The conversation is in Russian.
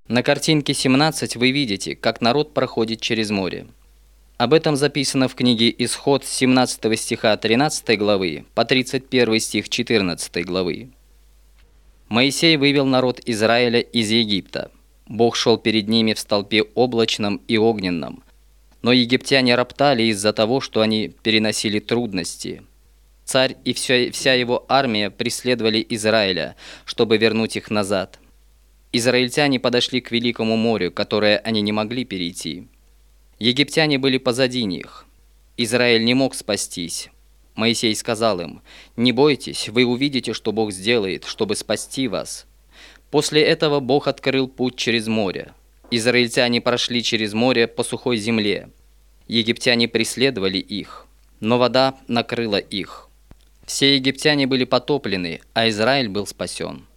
На картинке 17 вы видите, как народ проходит через море. Об этом записано в книге «Исход» с 17 стиха 13 главы по 31 стих 14 главы. Моисей вывел народ Израиля из Египта. Бог шел перед ними в столпе облачном и огненном. Но египтяне роптали из-за того, что они переносили трудности. Царь и вся его армия преследовали Израиля, чтобы вернуть их назад. Израильтяне подошли к Великому морю, которое они не могли перейти. Египтяне были позади них. Израиль не мог спастись. Моисей сказал им: «Не бойтесь, вы увидите, что Бог сделает, чтобы спасти вас». После этого Бог открыл путь через море. Израильтяне прошли через море по сухой земле. Египтяне преследовали их, но вода накрыла их. Все египтяне были потоплены, а Израиль был спасен.